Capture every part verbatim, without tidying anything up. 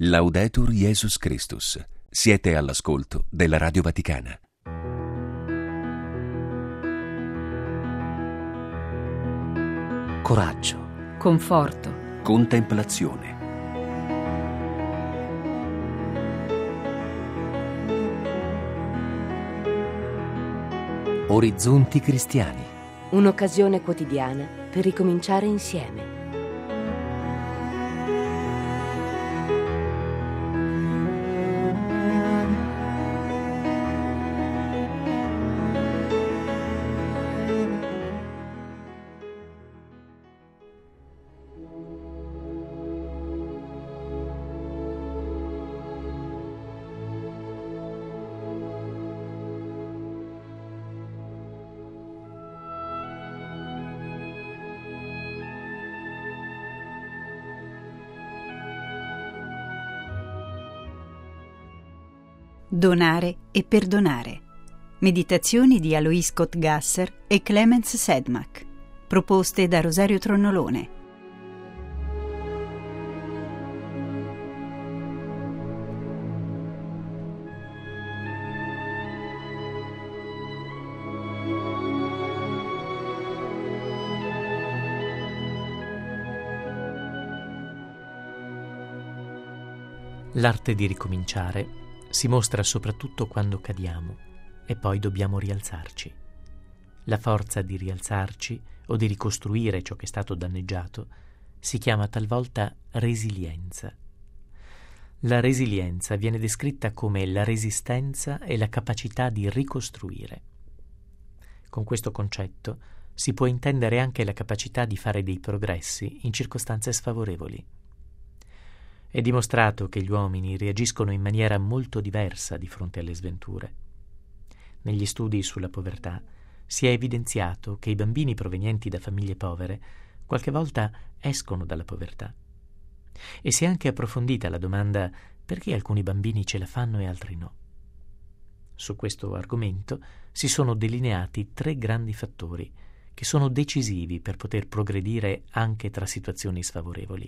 Laudetur Jesus Christus. Siete all'ascolto della Radio Vaticana. Coraggio, conforto, Contemplazione. orizzonti cristiani. Un'occasione quotidiana per ricominciare insieme. Donare e perdonare. Meditazioni di Alois Kotgasser e Clemens Sedmak, proposte da Rosario Tronnolone. L'arte di ricominciare si mostra soprattutto quando cadiamo e poi dobbiamo rialzarci. La forza di rialzarci o di ricostruire ciò che è stato danneggiato si chiama talvolta resilienza. La resilienza viene descritta come la resistenza e la capacità di ricostruire. Con questo concetto si può intendere anche la capacità di fare dei progressi in circostanze sfavorevoli. È dimostrato che gli uomini reagiscono in maniera molto diversa di fronte alle sventure. Negli studi sulla povertà si è evidenziato che i bambini provenienti da famiglie povere qualche volta escono dalla povertà. E si è anche approfondita la domanda perché alcuni bambini ce la fanno e altri no. Su questo argomento si sono delineati tre grandi fattori che sono decisivi per poter progredire anche tra situazioni sfavorevoli.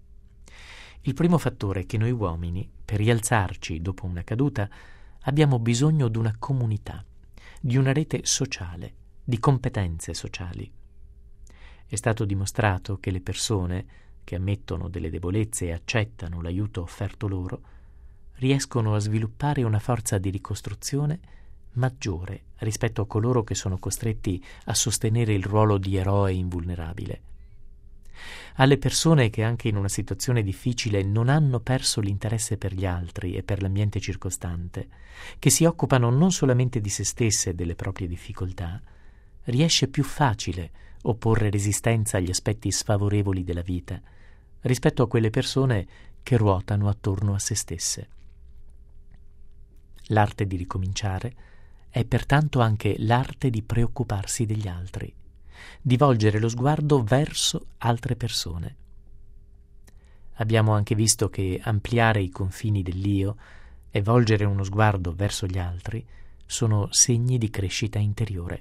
Il primo fattore è che noi uomini, per rialzarci dopo una caduta, abbiamo bisogno di una comunità, di una rete sociale, di competenze sociali. È stato dimostrato che le persone che ammettono delle debolezze e accettano l'aiuto offerto loro riescono a sviluppare una forza di ricostruzione maggiore rispetto a coloro che sono costretti a sostenere il ruolo di eroe invulnerabile. Alle persone che anche in una situazione difficile non hanno perso l'interesse per gli altri e per l'ambiente circostante, che si occupano non solamente di se stesse e delle proprie difficoltà, riesce più facile opporre resistenza agli aspetti sfavorevoli della vita rispetto a quelle persone che ruotano attorno a se stesse. L'arte di ricominciare è pertanto anche l'arte di preoccuparsi degli altri, di volgere lo sguardo verso altre persone. Abbiamo anche visto che ampliare i confini dell'io e volgere uno sguardo verso gli altri sono segni di crescita interiore.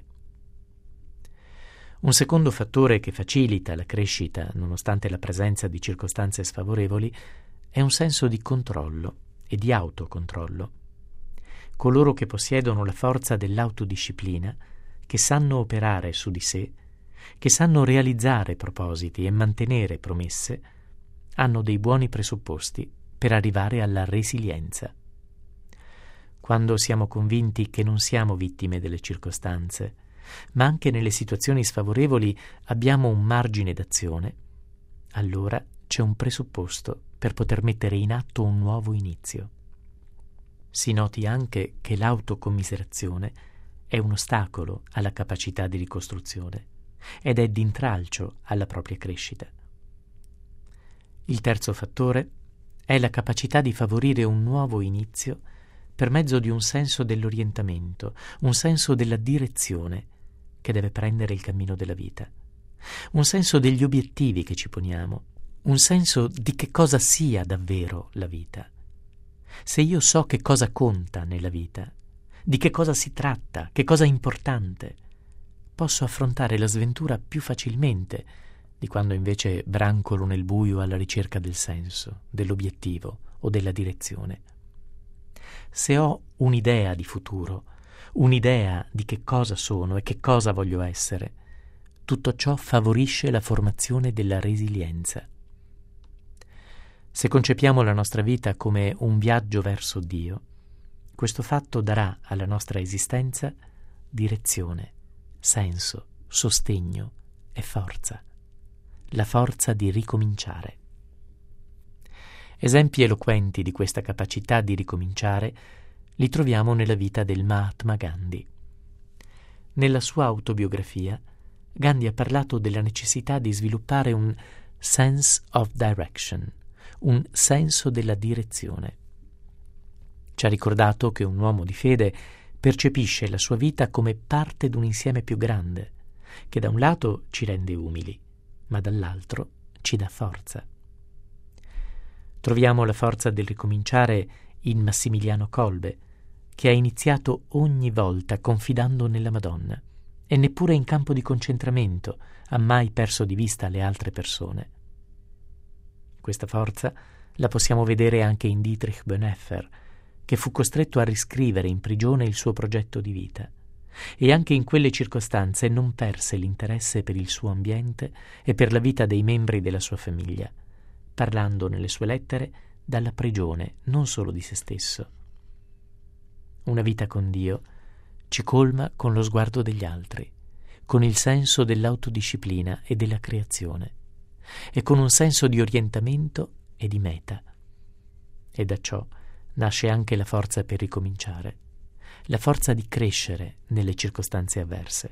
Un secondo fattore che facilita la crescita, nonostante la presenza di circostanze sfavorevoli, è un senso di controllo e di autocontrollo. Coloro che possiedono la forza dell'autodisciplina, che sanno operare su di sé, che sanno realizzare propositi e mantenere promesse, hanno dei buoni presupposti per arrivare alla resilienza. Quando siamo convinti che non siamo vittime delle circostanze, ma anche nelle situazioni sfavorevoli abbiamo un margine d'azione, allora c'è un presupposto per poter mettere in atto un nuovo inizio. Si noti anche che l'autocommiserazione è un ostacolo alla capacità di ricostruzione ed è d'intralcio alla propria crescita. Il terzo fattore è la capacità di favorire un nuovo inizio per mezzo di un senso dell'orientamento, un senso della direzione che deve prendere il cammino della vita, un senso degli obiettivi che ci poniamo, un senso di che cosa sia davvero la vita. Se io so che cosa conta nella vita, di che cosa si tratta, che cosa è importante, posso affrontare la sventura più facilmente di quando invece brancolo nel buio alla ricerca del senso, dell'obiettivo o della direzione. Se ho un'idea di futuro, un'idea di che cosa sono e che cosa voglio essere, tutto ciò favorisce la formazione della resilienza. Se concepiamo la nostra vita come un viaggio verso Dio, questo fatto darà alla nostra esistenza direzione, senso, sostegno e forza. La forza di ricominciare. Esempi eloquenti di questa capacità di ricominciare li troviamo nella vita del Mahatma Gandhi. Nella sua autobiografia, Gandhi ha parlato della necessità di sviluppare un sense of direction, un senso della direzione. Ci ha ricordato che un uomo di fede percepisce la sua vita come parte d'un insieme più grande, che da un lato ci rende umili, ma dall'altro ci dà forza. Troviamo la forza del ricominciare in Massimiliano Kolbe, che ha iniziato ogni volta confidando nella Madonna e neppure in campo di concentramento ha mai perso di vista le altre persone. Questa forza la possiamo vedere anche in Dietrich Bonhoeffer, che fu costretto a riscrivere in prigione il suo progetto di vita, e anche in quelle circostanze non perse l'interesse per il suo ambiente e per la vita dei membri della sua famiglia, parlando nelle sue lettere dalla prigione non solo di se stesso. Una vita con Dio ci colma con lo sguardo degli altri, con il senso dell'autodisciplina e della creazione, e con un senso di orientamento e di meta. E da ciò nasce anche la forza per ricominciare, la forza di crescere nelle circostanze avverse.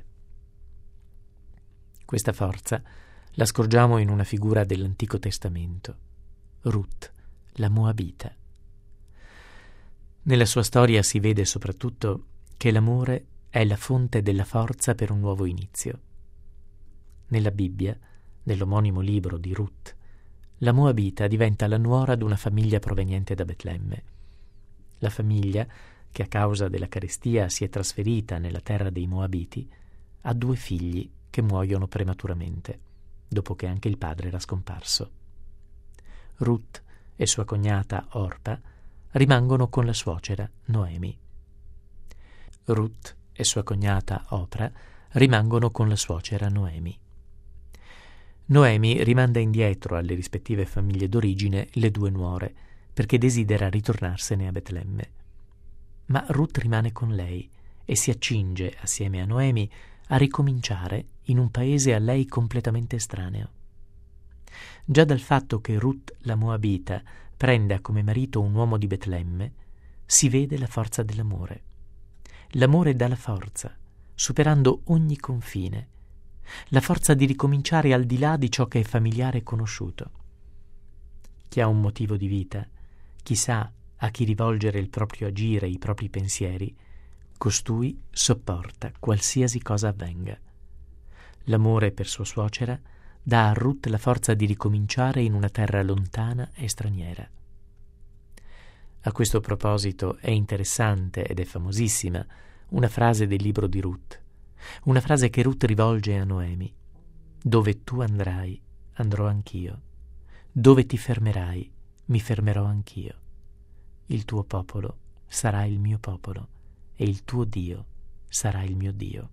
Questa forza la scorgiamo in una figura dell'Antico Testamento, Ruth, la Moabita. Nella sua storia si vede soprattutto che l'amore è la fonte della forza per un nuovo inizio. Nella Bibbia, nell'omonimo libro di Ruth, la Moabita diventa la nuora di una famiglia proveniente da Betlemme. La famiglia, che a causa della carestia si è trasferita nella terra dei Moabiti, ha due figli che muoiono prematuramente, dopo che anche il padre era scomparso. Ruth e sua cognata Orpa rimangono con la suocera Noemi. Ruth e sua cognata Opra rimangono con la suocera Noemi. Noemi rimanda indietro alle rispettive famiglie d'origine le due nuore, perché desidera ritornarsene a Betlemme. Ma Ruth rimane con lei e si accinge, assieme a Noemi, a ricominciare in un paese a lei completamente estraneo. Già dal fatto che Ruth la Moabita prenda come marito un uomo di Betlemme, si vede la forza dell'amore. L'amore dà la forza, superando ogni confine, la forza di ricominciare al di là di ciò che è familiare e conosciuto. Chi ha un motivo di vita, chi sa a chi rivolgere il proprio agire, i propri pensieri, costui sopporta qualsiasi cosa avvenga. L'amore per sua suocera dà a Ruth la forza di ricominciare in una terra lontana e straniera. A questo proposito è interessante ed è famosissima una frase del libro di Ruth, una frase che Ruth rivolge a Noemi: «Dove tu andrai, andrò anch'io. Dove ti fermerai, mi fermerò anch'io. Il tuo popolo sarà il mio popolo e il tuo Dio sarà il mio Dio».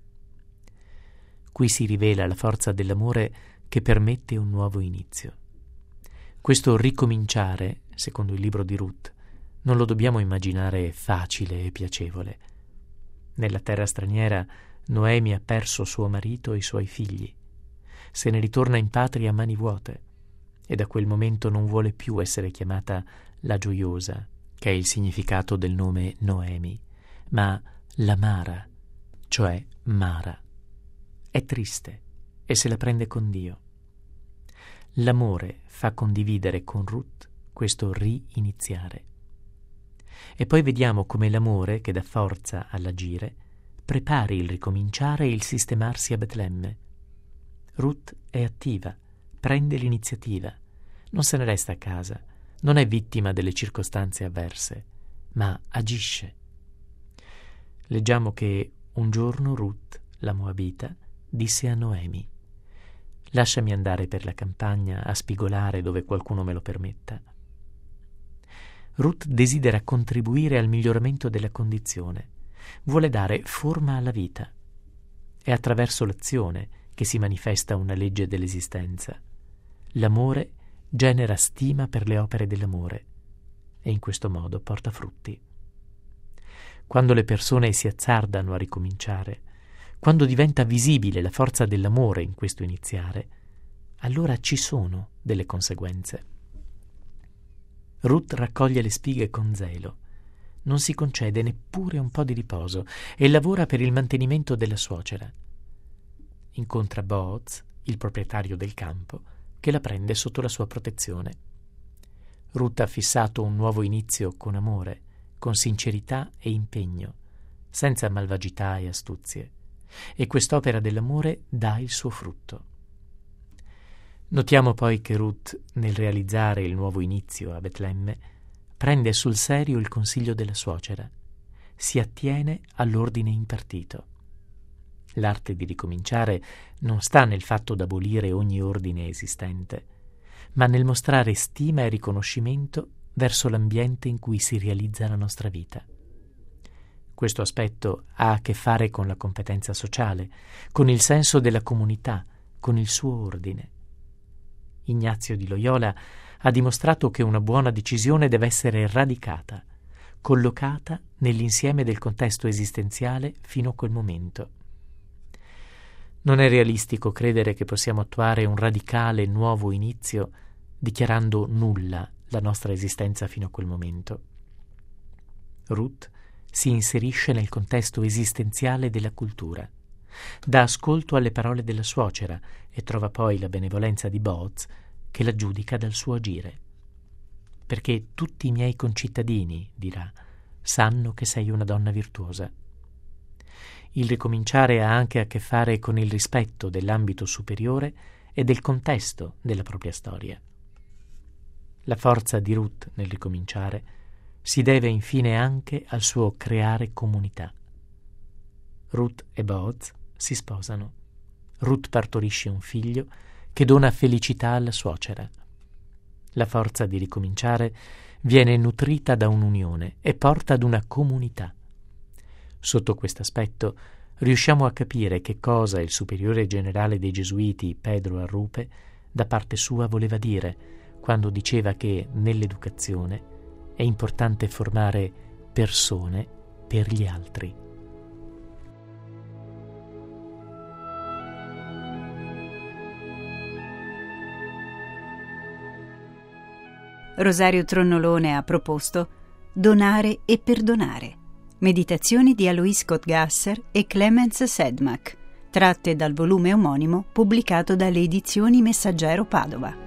Qui si rivela la forza dell'amore che permette un nuovo inizio. Questo ricominciare, secondo il libro di Ruth, non lo dobbiamo immaginare facile e piacevole. Nella terra straniera Noemi ha perso suo marito e i suoi figli. Se ne ritorna in patria a mani vuote e da quel momento non vuole più essere chiamata la gioiosa, che è il significato del nome Noemi, ma l'amara, cioè Mara. È triste e se la prende con Dio. L'amore fa condividere con Ruth questo riiniziare. E poi vediamo come l'amore, che dà forza all'agire, prepari il ricominciare e il sistemarsi a Betlemme. Ruth è attiva, prende l'iniziativa, non se ne resta a casa, non è vittima delle circostanze avverse, ma agisce. Leggiamo che un giorno Ruth, la Moabita, disse a Noemi: «Lasciami andare per la campagna a spigolare dove qualcuno me lo permetta». Ruth desidera contribuire al miglioramento della condizione, vuole dare forma alla vita. È attraverso l'azione che si manifesta una legge dell'esistenza. L'amore genera stima per le opere dell'amore e in questo modo porta frutti. Quando le persone si azzardano a ricominciare, quando diventa visibile la forza dell'amore in questo iniziare, allora ci sono delle conseguenze. Ruth raccoglie le spighe con zelo, non si concede neppure un po' di riposo e lavora per il mantenimento della suocera. Incontra Booz, il proprietario del campo, che la prende sotto la sua protezione. Ruth ha fissato un nuovo inizio con amore, con sincerità e impegno, senza malvagità e astuzie, e quest'opera dell'amore dà il suo frutto. Notiamo poi che Ruth, nel realizzare il nuovo inizio a Betlemme, prende sul serio il consiglio della suocera, si attiene all'ordine impartito. L'arte di ricominciare non sta nel fatto d'abolire ogni ordine esistente, ma nel mostrare stima e riconoscimento verso l'ambiente in cui si realizza la nostra vita. Questo aspetto ha a che fare con la competenza sociale, con il senso della comunità, con il suo ordine. Ignazio di Loyola ha dimostrato che una buona decisione deve essere radicata, collocata nell'insieme del contesto esistenziale fino a quel momento. Non è realistico credere che possiamo attuare un radicale nuovo inizio dichiarando nulla la nostra esistenza fino a quel momento. Ruth si inserisce nel contesto esistenziale della cultura, dà ascolto alle parole della suocera e trova poi la benevolenza di Booz che la giudica dal suo agire. Perché tutti i miei concittadini, dirà, sanno che sei una donna virtuosa. Il ricominciare ha anche a che fare con il rispetto dell'ambito superiore e del contesto della propria storia. La forza di Ruth nel ricominciare si deve infine anche al suo creare comunità. Ruth e Booz si sposano. Ruth partorisce un figlio che dona felicità alla suocera. La forza di ricominciare viene nutrita da un'unione e porta ad una comunità. Sotto questo aspetto riusciamo a capire che cosa il superiore generale dei Gesuiti, Pedro Arrupe, da parte sua voleva dire quando diceva che nell'educazione è importante formare persone per gli altri. Rosario Tronnolone ha proposto Donare e perdonare. Meditazioni di Alois Kottgasser e Clemens Sedmak, tratte dal volume omonimo pubblicato dalle edizioni Messaggero Padova.